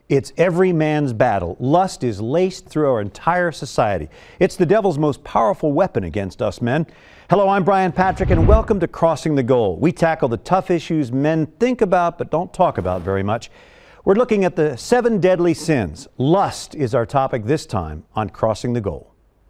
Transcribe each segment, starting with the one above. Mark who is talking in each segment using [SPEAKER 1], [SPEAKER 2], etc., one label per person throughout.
[SPEAKER 1] It's every man's battle. Lust is laced through our entire society. It's the devil's most powerful weapon against us men. Hello, I'm Brian Patrick, and welcome to Crossing the Goal. We tackle the tough issues men think about but don't talk about very much. We're looking at the 7 deadly sins. Lust is our topic this time on Crossing the Goal.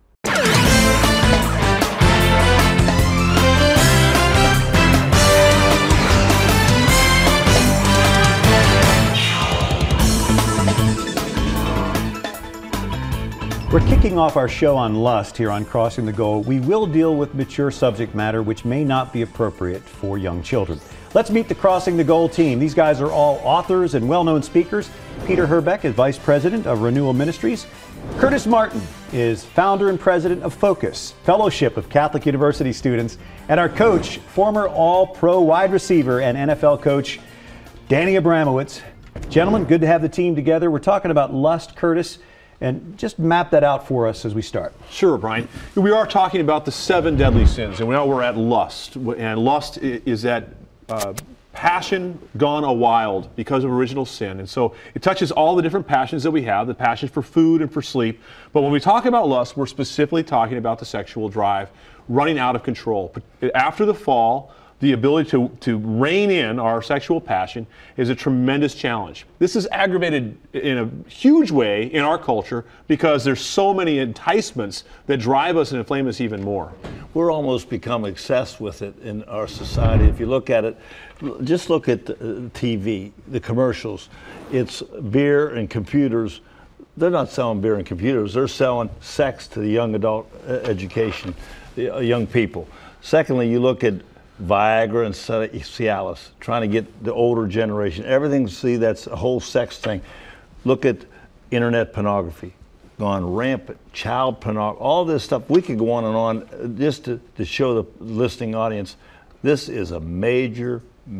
[SPEAKER 1] We're kicking off our show on lust here on Crossing the Goal. We will deal with mature subject matter which may not be appropriate for young children. Let's meet the Crossing the Goal team. These guys are all authors and well-known speakers. Peter Herbeck is Vice President of Renewal Ministries. Curtis Martin is founder and president of Focus, Fellowship of Catholic University Students. And our coach, former All-Pro wide receiver and NFL coach, Danny Abramowitz. Gentlemen, good to have the team together. We're talking about lust, Curtis. And just map that out for us as we start.
[SPEAKER 2] Sure, Brian. We are talking about the 7 deadly sins, and now we're at lust. And lust is that passion gone a wild because of original sin. And so it touches all the different passions that we have, the passion for food and for sleep. But when we talk about lust, we're specifically talking about the sexual drive running out of control. After the fall, the ability to rein in our sexual passion is a tremendous challenge. This is aggravated in a huge way in our culture because there's so many enticements that drive us and inflame us even more.
[SPEAKER 3] We're almost become obsessed with it in our society. If you look at it, just look at TV, the commercials. It's beer and computers. They're not selling beer and computers. They're selling sex to the young adult education, the young people. Secondly, you look at Viagra and Cialis, trying to get the older generation. Everything, see, that's a whole sex thing. Look at internet pornography, gone rampant, child pornography, all this stuff. We could go on and on just to show the listening audience. This is a major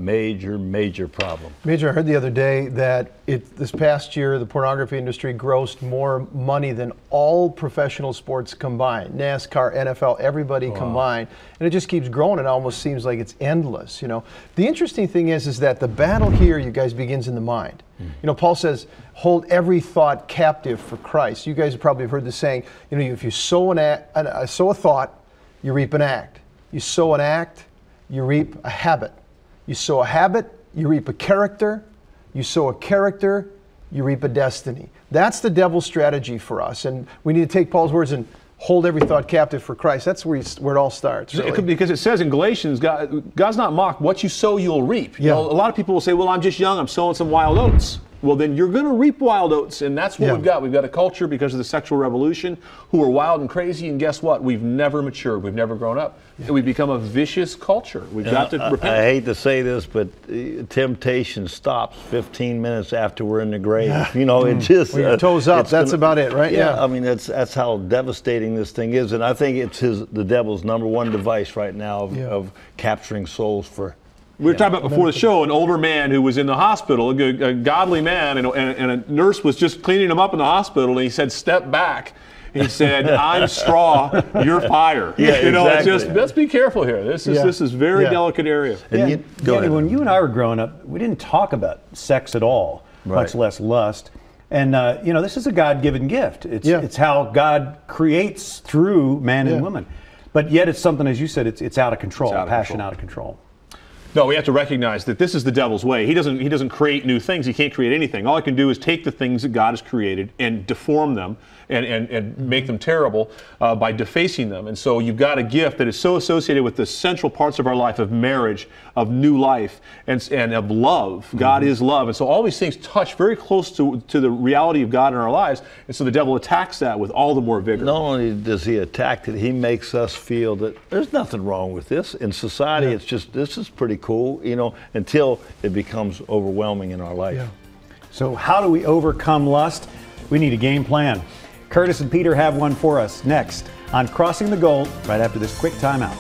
[SPEAKER 3] problem.
[SPEAKER 4] Major, I heard the other day that this past year the pornography industry grossed more money than all professional sports combined. NASCAR, NFL, everybody combined. And it just keeps growing. It almost seems like it's endless, you know. The interesting thing is that the battle here, you guys, begins in the mind. You know, Paul says, hold every thought captive for Christ. You guys probably have heard the saying, you know, if you sow a thought, you reap an act. You sow an act, you reap a habit. You sow a habit, you reap a character. You sow a character, you reap a destiny. That's the devil's strategy for us. And we need to take Paul's words and hold every thought captive for Christ. That's where it all starts. Really.
[SPEAKER 2] Because it says in Galatians, God's not mocked. What you sow, you'll reap. You know, a lot of people will say, well, I'm just young, I'm sowing some wild oats. Well, then you're going to reap wild oats, and that's what we've got. We've got a culture, because of the sexual revolution, who are wild and crazy, and guess what? We've never matured. We've never grown up. We've become a vicious culture. We've got to repent.
[SPEAKER 3] I hate to say this, but temptation stops 15 minutes after we're in the grave. You know, it just...
[SPEAKER 4] When your toes up, that's about it, right?
[SPEAKER 3] Yeah, I mean, that's how devastating this thing is, and I think it's the devil's #1 device right now of capturing souls for...
[SPEAKER 2] We were talking about before the show an older man who was in the hospital, a godly man, and a nurse was just cleaning him up in the hospital, and he said, "Step back." He said, "I'm straw, you're fire."
[SPEAKER 3] Yeah,
[SPEAKER 2] you know,
[SPEAKER 3] exactly.
[SPEAKER 2] it's just, let's be careful here. This is very delicate area.
[SPEAKER 1] And Danny, when you and I were growing up, we didn't talk about sex at all, much less lust. And you know, this is a God-given gift. It's how God creates through man and woman. But yet, it's something, as you said, it's out of control. Passion out of control.
[SPEAKER 2] No, we have to recognize that this is the devil's way. He doesn't create new things. He can't create anything. All he can do is take the things that God has created and deform them and make them terrible by defacing them. And so you've got a gift that is so associated with the central parts of our life of marriage, of new life, and of love. God is love. And so all these things touch very close to the reality of God in our lives. And so the devil attacks that with all the more vigor.
[SPEAKER 3] Not only does he attack it, he makes us feel that there's nothing wrong with this. In society, it's just, this is pretty cool, you know, until it becomes overwhelming in our life.
[SPEAKER 1] So how do we overcome lust? We need a game plan. Curtis and Peter have one for us next on Crossing the Goal, right after this quick timeout.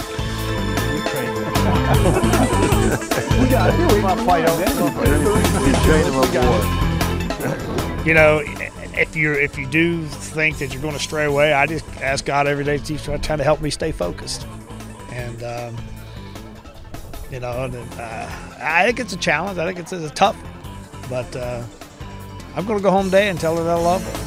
[SPEAKER 4] We got it. We might fight out
[SPEAKER 5] You know, if you do think that you're going to stray away, I just ask God every day to try to help me stay focused. And you know, I think it's a challenge. I think it's tough, but I'm going to go home today and tell her that I love her.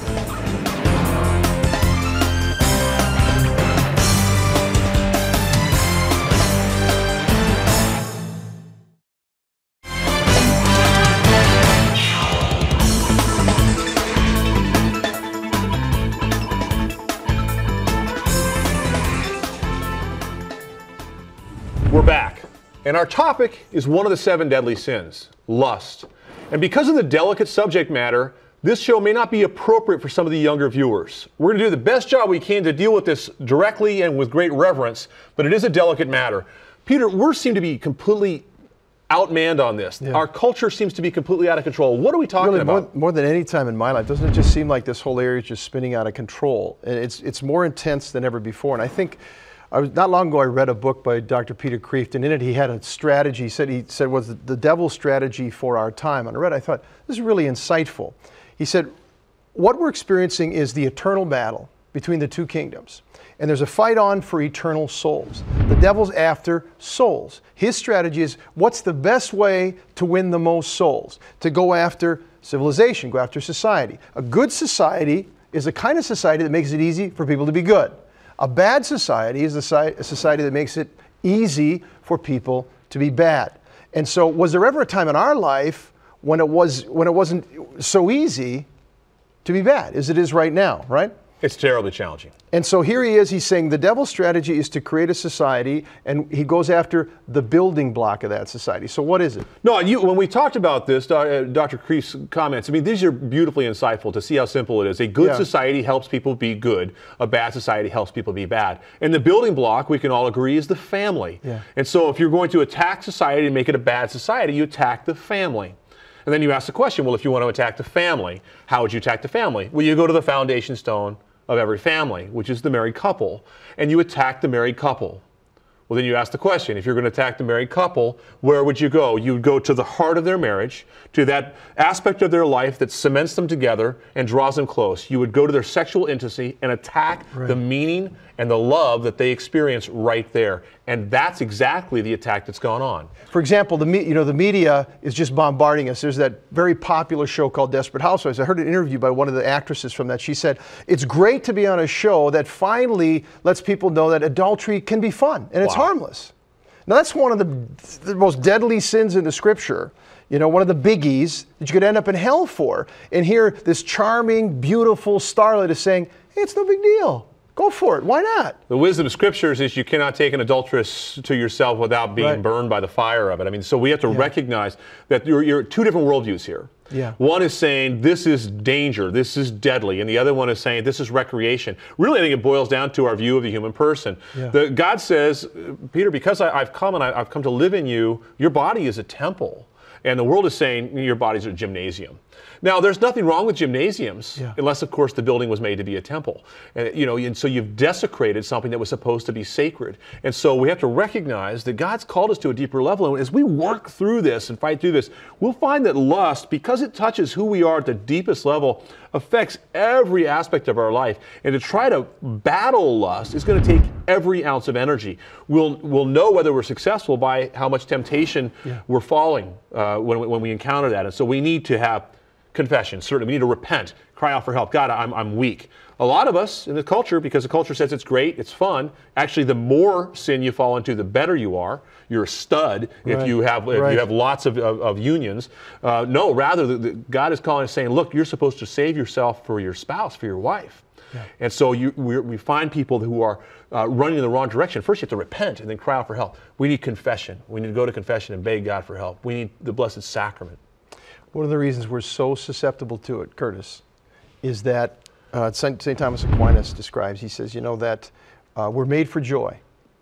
[SPEAKER 2] We're back, and our topic is one of the 7 deadly sins, lust. And because of the delicate subject matter, this show may not be appropriate for some of the younger viewers. We're going to do the best job we can to deal with this directly and with great reverence, but it is a delicate matter. Peter, we seem to be completely outmanned on this.
[SPEAKER 4] Yeah.
[SPEAKER 2] Our culture seems to be completely out of control. What are we talking about?
[SPEAKER 4] More than any time in my life, doesn't it just seem like this whole area is just spinning out of control? And it's more intense than ever before. And I think not long ago I read a book by Dr. Peter Kreeft, and in it he had a strategy. He said was the devil's strategy for our time. And I thought this is really insightful. He said, what we're experiencing is the eternal battle between the 2 kingdoms. And there's a fight on for eternal souls. The devil's after souls. His strategy is, what's the best way to win the most souls? To go after civilization, go after society. A good society is a kind of society that makes it easy for people to be good. A bad society is a society that makes it easy for people to be bad. And so was there ever a time in our life when it wasn't so easy to be bad as it is right now, right?
[SPEAKER 2] It's terribly challenging.
[SPEAKER 4] And so here he is, he's saying the devil's strategy is to create a society, and he goes after the building block of that society. So what is it?
[SPEAKER 2] No, when we talked about this, Dr. Kreeft's comments, I mean, these are beautifully insightful to see how simple it is. A good society helps people be good. A bad society helps people be bad. And the building block, we can all agree, is the family.
[SPEAKER 4] Yeah.
[SPEAKER 2] And so if you're going to attack society and make it a bad society, you attack the family. And then you ask the question, well, if you want to attack the family, how would you attack the family? Well, you go to the foundation stone of every family, which is the married couple, and you attack the married couple. Well, then you ask the question, if you're going to attack the married couple, where would you go? You would go to the heart of their marriage, to that aspect of their life that cements them together and draws them close. You would go to their sexual intimacy and attack the meaning and the love that they experience right there. And that's exactly the attack that's gone on.
[SPEAKER 4] For example, the media is just bombarding us. There's that very popular show called Desperate Housewives. I heard an interview by one of the actresses from that. She said, it's great to be on a show that finally lets people know that adultery can be fun and it's harmless. Now that's one of the most deadly sins in the scripture. You know, one of the biggies that you could end up in hell for. And here, this charming, beautiful starlet is saying, hey, it's no big deal. Go for it. Why not?
[SPEAKER 2] The wisdom of scriptures is you cannot take an adulteress to yourself without being burned by the fire of it. I mean, so we have to recognize that you're 2 different worldviews here.
[SPEAKER 4] Yeah.
[SPEAKER 2] One is saying this is danger, this is deadly, and the other one is saying this is recreation. Really, I think it boils down to our view of the human person. Yeah. God says, Peter, because I've come and I've come to live in you, your body is a temple. And the world is saying your body's a gymnasium. Now, there's nothing wrong with gymnasiums, unless, of course, the building was made to be a temple. And, and so you've desecrated something that was supposed to be sacred. And so we have to recognize that God's called us to a deeper level. And as we work through this and fight through this, we'll find that lust, because it touches who we are at the deepest level, affects every aspect of our life. And to try to battle lust is going to take every ounce of energy. We'll know whether we're successful by how much temptation we're falling when we encounter that. And so we need to have confession. Certainly, we need to repent, cry out for help. God, I'm weak. A lot of us in the culture, because the culture says it's great, it's fun. Actually, the more sin you fall into, the better you are. You're a stud if you have lots of unions. No, rather, God is calling us, saying, look, you're supposed to save yourself for your spouse, for your wife. Yeah. And so we find people who are running in the wrong direction. First, you have to repent and then cry out for help. We need confession. We need to go to confession and beg God for help. We need the Blessed Sacrament.
[SPEAKER 4] One of the reasons we're so susceptible to it, Curtis, is that St. Thomas Aquinas describes, he says, that we're made for joy.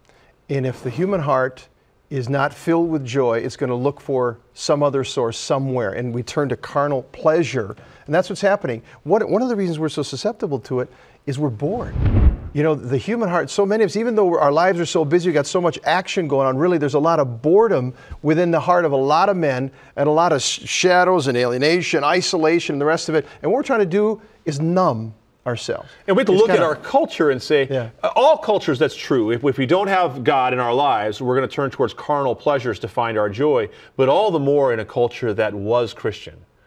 [SPEAKER 4] And if the human heart is not filled with joy, it's going to look for some other source somewhere, and we turn to carnal pleasure. And that's what's happening. One of the reasons we're so susceptible to it is we're bored. The human heart, so many of us, even though our lives are so busy, we've got so much action going on, really there's a lot of boredom within the heart of a lot of men, and a lot of shadows and alienation, isolation, and the rest of it. And what we're trying to do is numb ourselves.
[SPEAKER 2] And we have to look at our culture and say, all cultures, that's true. If we don't have God in our lives, we're going to turn towards carnal pleasures to find our joy, but all the more in a culture that was Christian.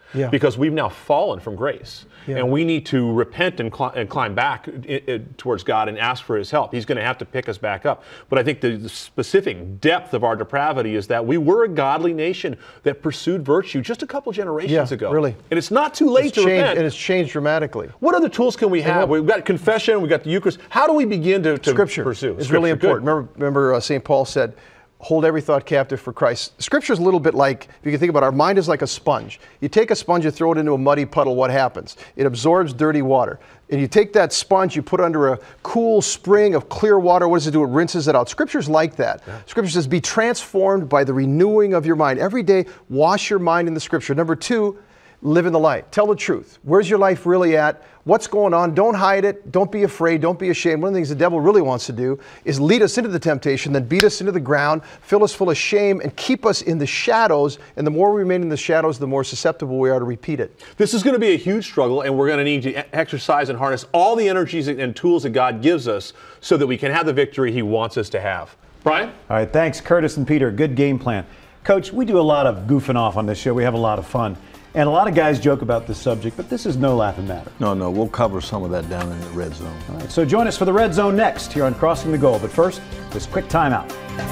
[SPEAKER 2] because we've now fallen from grace.
[SPEAKER 4] Yeah.
[SPEAKER 2] And we need to repent and climb back towards God and ask for his help. He's going to have to pick us back up. But I think the specific depth of our depravity is that we were a godly nation that pursued virtue just a couple generations ago.
[SPEAKER 4] Really.
[SPEAKER 2] And it's not too late to repent.
[SPEAKER 4] And it's changed dramatically.
[SPEAKER 2] What other tools can we have? We've got confession, we've got the Eucharist. How do we begin to
[SPEAKER 4] Scripture
[SPEAKER 2] pursue?
[SPEAKER 4] is really important. Remember St. Paul said, hold every thought captive for Christ. Scripture is a little bit like, if you can think about it, our mind is like a sponge. You take a sponge, you throw it into a muddy puddle, what happens? It absorbs dirty water. And you take that sponge, you put it under a cool spring of clear water, what does it do? It rinses it out. Scripture's like that. Yeah. Scripture says, be transformed by the renewing of your mind. Every day, wash your mind in the Scripture. Number 2, live in the light. Tell the truth. Where's your life really at? What's going on? Don't hide it. Don't be afraid. Don't be ashamed. One of the things the devil really wants to do is lead us into the temptation, then beat us into the ground, fill us full of shame, and keep us in the shadows. And the more we remain in the shadows, the more susceptible we are to repeat it.
[SPEAKER 2] This is going to be a huge struggle, and we're going to need to exercise and harness all the energies and tools that God gives us so that we can have the victory he wants us to have. Brian?
[SPEAKER 1] All right, thanks, Curtis and Peter. Good game plan. Coach, we do a lot of goofing off on this show. We have a lot of fun. And a lot of guys joke about this subject, but this is no laughing matter.
[SPEAKER 3] No, we'll cover some of that down in the Red Zone.
[SPEAKER 1] All right, so join us for the Red Zone next here on Crossing the Goal. But first, this quick timeout.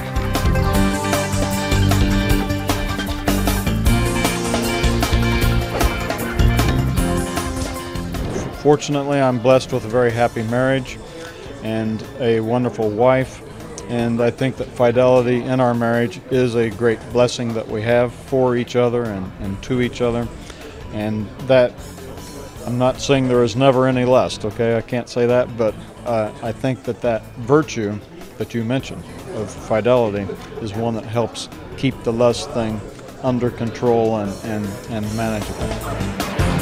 [SPEAKER 6] Fortunately, I'm blessed with a very happy marriage and a wonderful wife. And I think that fidelity in our marriage is a great blessing that we have for each other and to each other. And that, I'm not saying there is never any lust, okay? I can't say that, but I think that virtue that you mentioned of fidelity is one that helps keep the lust thing under control and manageable.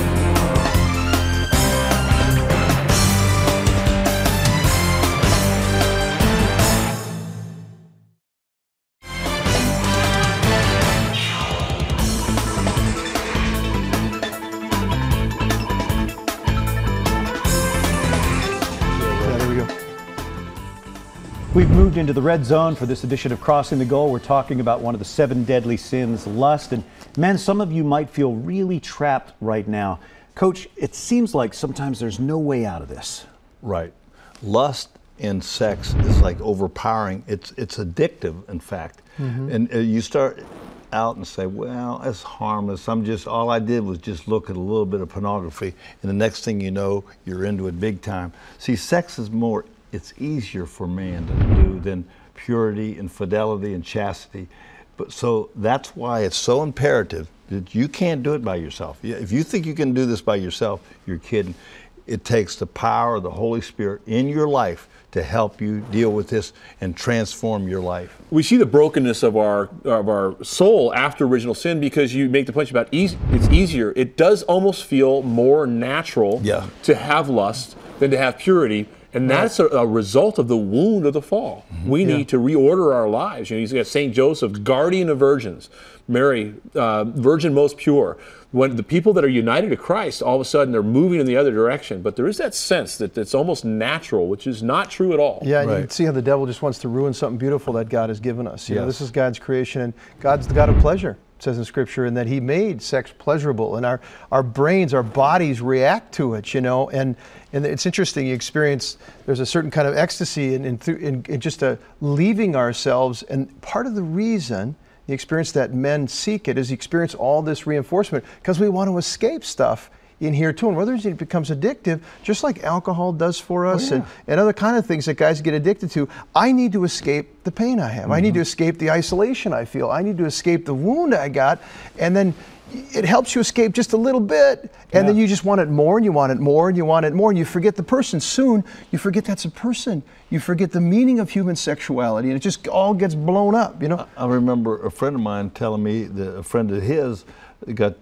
[SPEAKER 1] We've moved into the red zone for this edition of Crossing the Goal. We're talking about one of the 7 deadly sins, lust. And men, some of you might feel really trapped right now. Coach, it seems like sometimes there's no way out of this.
[SPEAKER 3] Right. Lust in sex is like overpowering. It's addictive, in fact. Mm-hmm. And you start out and say, well, it's harmless. All I did was just look at a little bit of pornography. And the next thing you know, you're into it big time. See, sex is it's easier for man to do than purity and fidelity and chastity. But so that's why it's so imperative that you can't do it by yourself. If you think you can do this by yourself, you're kidding. It takes the power of the Holy Spirit in your life to help you deal with this and transform your life.
[SPEAKER 2] We see the brokenness of our soul after original sin because you make the point about it's easier. It does almost feel more natural to have lust than to have purity. And that's a result of the wound of the fall. Mm-hmm. We need to reorder our lives. You got St. Joseph, guardian of virgins, Mary, virgin most pure. When the people that are united to Christ, all of a sudden they're moving in the other direction. But there is that sense that it's almost natural, which is not true at all.
[SPEAKER 4] Yeah, and you can see how the devil just wants to ruin something beautiful that God has given us. You know, this is God's creation, and God's the God of pleasure. Says in Scripture, and that He made sex pleasurable, and our brains, our bodies react to it, and it's interesting. You experience, there's a certain kind of ecstasy in just leaving ourselves, and part of the reason the experience that men seek it is you experience all this reinforcement because we want to escape stuff in here too, and whether it becomes addictive, just like alcohol does for us, and other kind of things that guys get addicted to. I need to escape the pain I have. I need to escape the isolation I feel. I need to escape the wound I got, and then it helps you escape just a little bit, and then you just want it more, and you want it more, and you want it more, and you forget the person. Soon, you forget that's a person. You forget the meaning of human sexuality, and it just all gets blown up,
[SPEAKER 3] I remember a friend of mine telling me that a friend of his got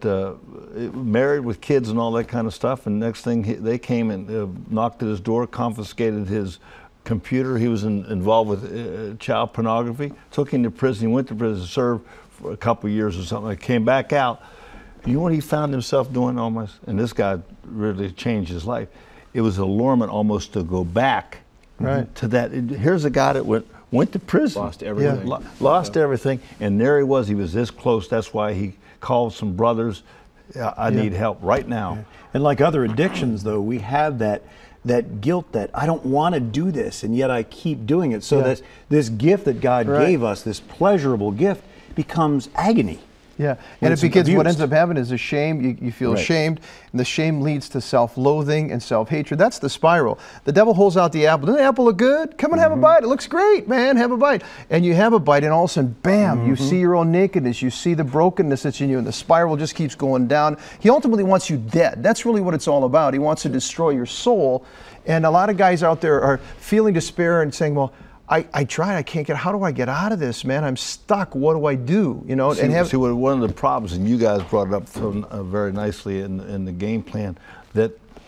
[SPEAKER 3] married with kids and all that kind of stuff, and next thing they came and knocked at his door, confiscated his computer. He was involved with child pornography, took him to prison. He went to prison, served for a couple of years or something, came back out. You know what he found himself doing almost? And this guy really changed his life. It was allurement almost to go back to that. Here's a guy that went to prison.
[SPEAKER 2] Lost everything.
[SPEAKER 3] Lost everything, and there he was. He was this close. That's why he called some brothers I need help right now.
[SPEAKER 1] And like other addictions, though, we have that guilt that I don't want to do this, and yet I keep doing it. So that this gift that God gave us, this pleasurable gift, becomes agony.
[SPEAKER 4] Yeah, and what ends up happening is a shame. You feel ashamed, and the shame leads to self-loathing and self-hatred. That's the spiral. The devil holds out the apple. Doesn't the apple look good? Come and have a bite. It looks great, man. Have a bite. And you have a bite, and all of a sudden, bam, you see your own nakedness. You see the brokenness that's in you, and the spiral just keeps going down. He ultimately wants you dead. That's really what it's all about. He wants to destroy your soul. And a lot of guys out there are feeling despair and saying, well, I tried, I can't how do I get out of this, man? I'm stuck, what do I do? You know,
[SPEAKER 3] see, one of the problems, and you guys brought it up very nicely in the game plan, that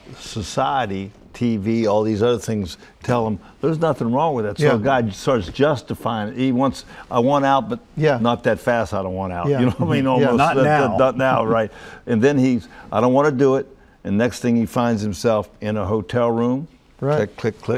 [SPEAKER 3] society, TV, all these other things tell them there's nothing wrong with that. So God starts justifying it. I want out, but not that fast, I don't want out. You know what I mean? Almost,
[SPEAKER 1] not now.
[SPEAKER 3] Not now, right. And then I don't want to do it, and next thing he finds himself in a hotel room, click, click, click.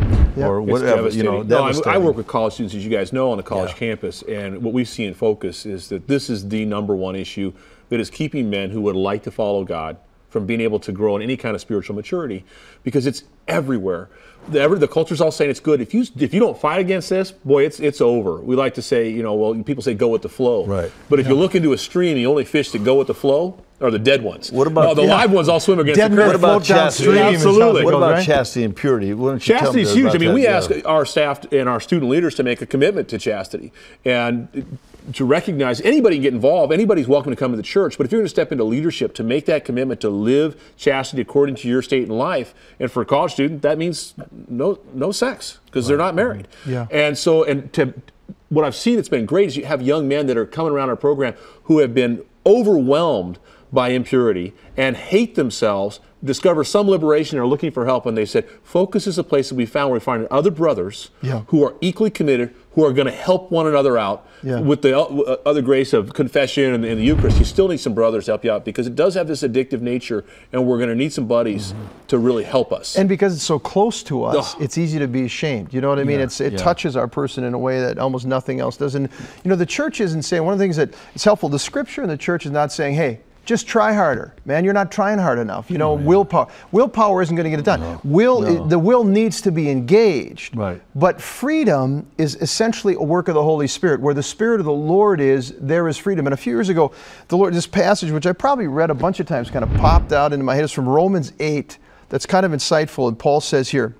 [SPEAKER 3] Or whatever, you know.
[SPEAKER 2] I work with college students, as you guys know, on the college campus, and what we see in Focus is that this is the #1 issue that is keeping men who would like to follow God from being able to grow in any kind of spiritual maturity, because it's everywhere. The culture's all saying it's good. If you don't fight against this, boy, it's over. We like to say, people say go with the flow.
[SPEAKER 3] Right.
[SPEAKER 2] But if you look into a stream, the only fish that go with the flow are the dead ones.
[SPEAKER 3] What about
[SPEAKER 2] the live ones? All swim against the current.
[SPEAKER 3] What about chastity?
[SPEAKER 2] Absolutely.
[SPEAKER 3] What about chastity and purity?
[SPEAKER 2] Chastity is huge. I mean, we ask our staff and our student leaders to make a commitment to chastity and to recognize anybody can get involved. Anybody's welcome to come to the church. But if you're going to step into leadership, to make that commitment to live chastity according to your state in life, and for a college student, that means no sex because they're not married.
[SPEAKER 4] Yeah.
[SPEAKER 2] And so, what I've seen that's been great is you have young men that are coming around our program who have been overwhelmed by impurity and hate themselves, discover some liberation, and are looking for help. And they said, Focus is a place that we found where we find other brothers who are equally committed, who are going to help one another out with the other grace of confession and the Eucharist. You still need some brothers to help you out because it does have this addictive nature, and we're going to need some buddies to really help us.
[SPEAKER 4] And because it's so close to us, it's easy to be ashamed. You know what I mean? It touches our person in a way that almost nothing else does. And, the church isn't saying, one of the things that is helpful, the scripture in the church is not saying, hey, just try harder. Man, you're not trying hard enough. Willpower. Willpower isn't going to get it done. The will needs to be engaged.
[SPEAKER 3] Right.
[SPEAKER 4] But freedom is essentially a work of the Holy Spirit. Where the Spirit of the Lord is, there is freedom. And a few years ago, this passage, which I probably read a bunch of times, kind of popped out into my head. It's from Romans 8. That's kind of insightful. And Paul says here,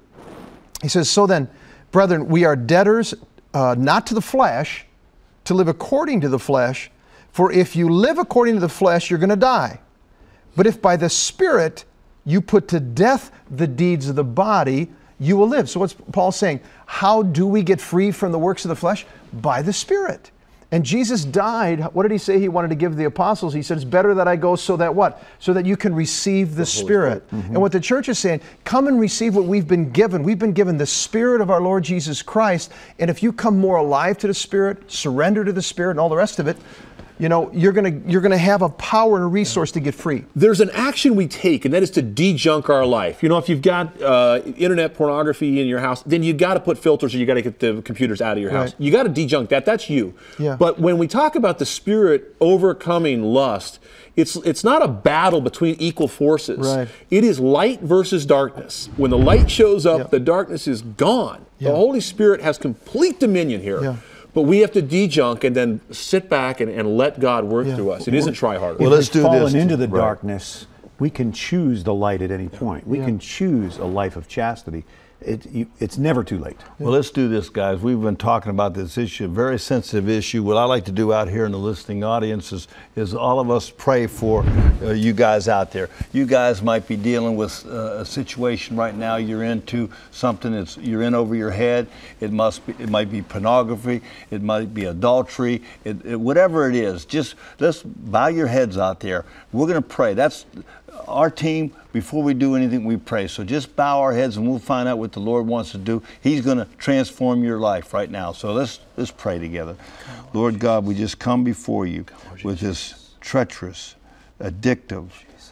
[SPEAKER 4] he says, so then, brethren, we are debtors, not to the flesh, to live according to the flesh. For if you live according to the flesh, you're going to die. But if by the Spirit you put to death the deeds of the body, you will live. So what's Paul saying? How do we get free from the works of the flesh? By the Spirit. And Jesus died. What did he say he wanted to give the apostles? He said, it's better that I go so that what? So that you can receive the Spirit. And what the church is saying, come and receive what we've been given. We've been given the Spirit of our Lord Jesus Christ. And if you come more alive to the Spirit, surrender to the Spirit and all the rest of it, you're gonna have a power and a resource to get free.
[SPEAKER 2] There's an action we take, and that is to de-junk our life. If you've got internet pornography in your house, then you got to put filters, or you got to get the computers out of your house. You got to de-junk that. That's you.
[SPEAKER 4] Yeah.
[SPEAKER 2] But when we talk about the Spirit overcoming lust, it's not a battle between equal forces.
[SPEAKER 4] Right.
[SPEAKER 2] It is light versus darkness. When the light shows up, the darkness is gone. The Holy Spirit has complete dominion here.
[SPEAKER 4] Yeah.
[SPEAKER 2] But we have to de-junk and then sit back and let God work through us. It isn't try harder.
[SPEAKER 3] Well, let's do this.
[SPEAKER 1] If we've fallen into the darkness, we can choose the light at any point. We can choose a life of chastity. It's never too late.
[SPEAKER 3] Well, let's do this, guys. We've been talking about this issue, a very sensitive issue. What I like to do out here in the listening audience is all of us pray for you guys out there. You guys might be dealing with a situation right now. You're into something you're in over your head. It might be pornography. It might be adultery. Whatever it is, just let's bow your heads out there. We're going to pray. That's our team. Before we do anything, we pray. So just bow our heads and we'll find out what the Lord wants to do. He's going to transform your life right now. So let's pray together. Lord God, we just come before you with this treacherous, addictive,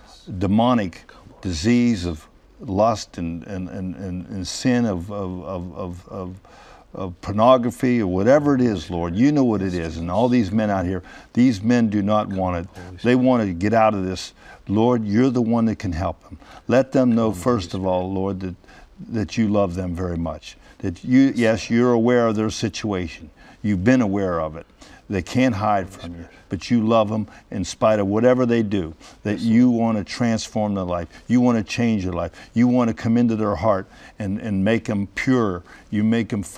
[SPEAKER 3] demonic disease of lust and sin of of pornography or whatever it is, Lord. You know what it is. And all these men out here, these men do not want it. They want to get out of this. Lord, you're the one that can help them. Let them know, first of all, Lord, that you love them very much. That you, yes, you're aware of their situation. You've been aware of it. They can't hide from you, but you love them in spite of whatever they do, that you want to transform their life. You want to change their life. You want to come into their heart and make them pure. You make them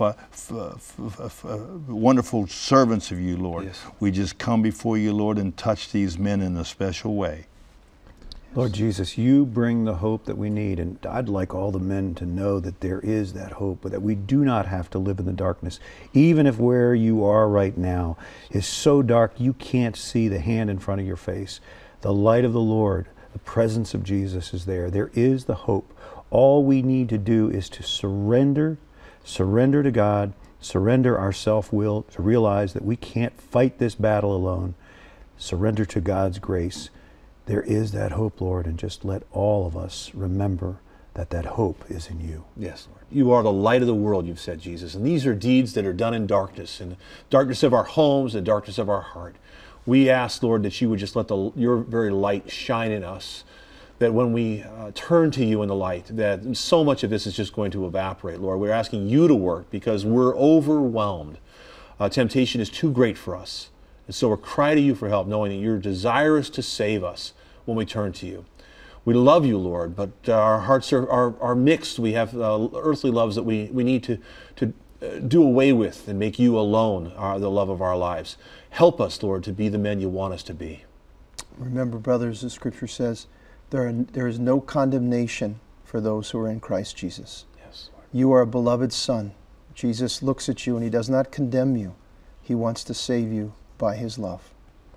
[SPEAKER 3] wonderful servants of you, Lord.
[SPEAKER 2] Yes.
[SPEAKER 3] We just come before you, Lord, and touch these men in a special way.
[SPEAKER 1] Lord Jesus, you bring the hope that we need, and I'd like all the men to know that there is that hope, but that we do not have to live in the darkness. Even if where you are right now is so dark you can't see the hand in front of your face, the light of the Lord, the presence of Jesus is there. There is the hope. All we need to do is to surrender to God, surrender our self-will, to realize that we can't fight this battle alone, surrender to God's grace. There is that hope, Lord, and just let all of us remember that that hope is in you.
[SPEAKER 2] Yes, Lord. You are the light of the world, you've said, Jesus. And these are deeds that are done in darkness of our homes, and darkness of our heart. We ask, Lord, that you would just let your very light shine in us, that when we turn to you in the light, that so much of this is just going to evaporate, Lord. We're asking you to work because we're overwhelmed. Temptation is too great for us. And so we're crying to you for help, knowing that you're desirous to save us when we turn to you. We love you, Lord, but our hearts are mixed. We have earthly loves that we need to do away with and make you alone the love of our lives. Help us, Lord, to be the men you want us to be.
[SPEAKER 4] Remember, brothers, the Scripture says, there is no condemnation for those who are in Christ Jesus.
[SPEAKER 2] Yes, Lord.
[SPEAKER 4] You are a beloved son. Jesus looks at you and he does not condemn you. He wants to save you by his love.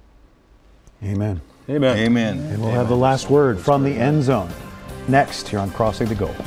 [SPEAKER 1] Amen.
[SPEAKER 2] Amen.
[SPEAKER 3] Amen.
[SPEAKER 1] And we'll have the last word from the end zone next here on Crossing the Goal.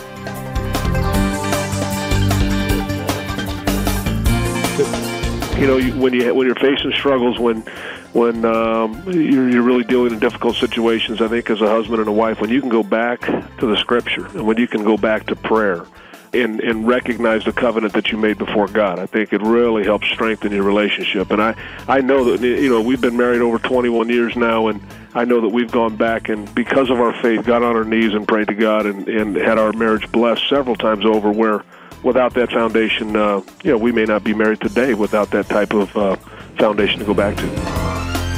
[SPEAKER 7] You know, when you're facing struggles, when you're really dealing in difficult situations, I think as a husband and a wife, when you can go back to the Scripture and when you can go back to prayer and recognize the covenant that you made before God, I think it really helps strengthen your relationship. And I know that, you know, we've been married over 21 years now, and I know that we've gone back and because of our faith got on our knees and prayed to God and had our marriage blessed several times over, where without that foundation, you know, we may not be married today without that type of foundation to go back to.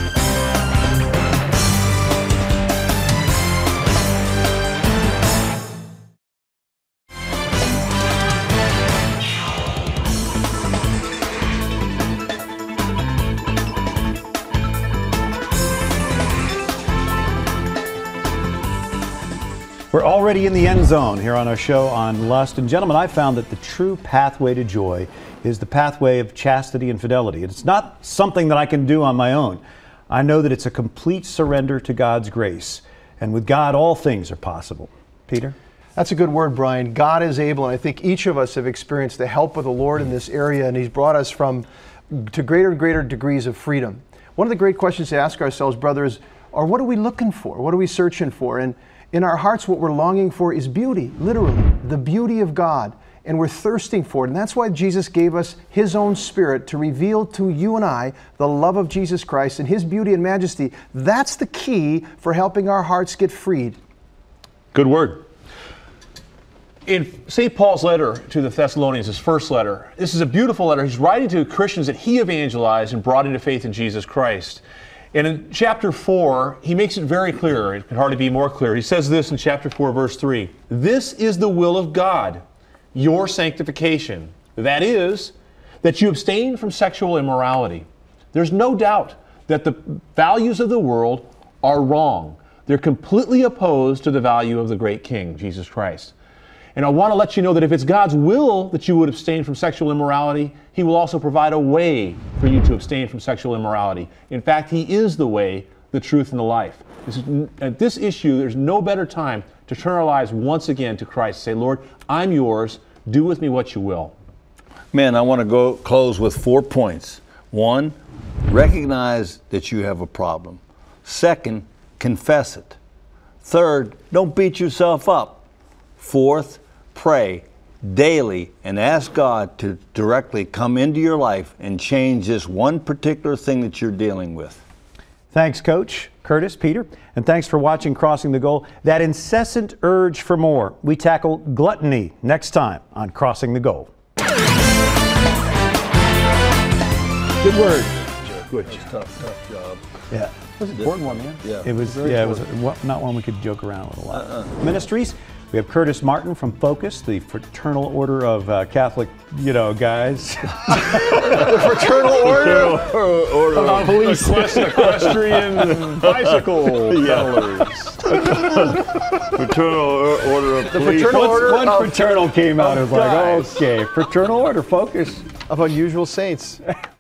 [SPEAKER 1] We're already in the end zone here on our show on lust. And gentlemen, I found that the true pathway to joy is the pathway of chastity and fidelity. It's not something that I can do on my own. I know that it's a complete surrender to God's grace. And with God, all things are possible. Peter?
[SPEAKER 4] That's a good word, Brian. God is able, and I think each of us have experienced the help of the Lord in this area, and he's brought us to greater and greater degrees of freedom. One of the great questions to ask ourselves, brothers, are what are we looking for? What are we searching for? And in our hearts, what we're longing for is beauty, literally, the beauty of God. And we're thirsting for it. And that's why Jesus gave us his own Spirit to reveal to you and I the love of Jesus Christ and his beauty and majesty. That's the key for helping our hearts get freed.
[SPEAKER 2] Good word. In St. Paul's letter to the Thessalonians, his first letter, this is a beautiful letter. He's writing to Christians that he evangelized and brought into faith in Jesus Christ. And in chapter 4, he makes it very clear. It can hardly be more clear. He says this in chapter 4, verse 3. This is the will of God, your sanctification. That is, that you abstain from sexual immorality. There's no doubt that the values of the world are wrong. They're completely opposed to the value of the great King, Jesus Christ. And I want to let you know that if it's God's will that you would abstain from sexual immorality, he will also provide a way for you to abstain from sexual immorality. In fact, he is the way, the truth, and the life. At this issue, there's no better time to turn our lives once again to Christ. Say, Lord, I'm yours. Do with me what you will.
[SPEAKER 3] Man, I want to close with 4 points. 1, recognize that you have a problem. 2, confess it. 3, don't beat yourself up. 4th, pray daily and ask God to directly come into your life and change this one particular thing that you're dealing with.
[SPEAKER 1] Thanks, Coach Curtis, Peter, and thanks for watching Crossing the Goal. That incessant urge for more. We tackle gluttony next time on Crossing the Goal. Good word.
[SPEAKER 2] Good.
[SPEAKER 3] Tough job.
[SPEAKER 1] Yeah. It was an important one, man.
[SPEAKER 3] Yeah.
[SPEAKER 1] It was, not one we could joke around with a lot. Ministries, we have Curtis Martin from Focus, the Fraternal Order of Catholic, guys.
[SPEAKER 2] The Fraternal Order of Police. Equestrian bicycle peddlers.
[SPEAKER 3] Fraternal Order of Police.
[SPEAKER 1] One fraternal came out and was like, okay, Fraternal Order, Focus.
[SPEAKER 4] Of unusual saints.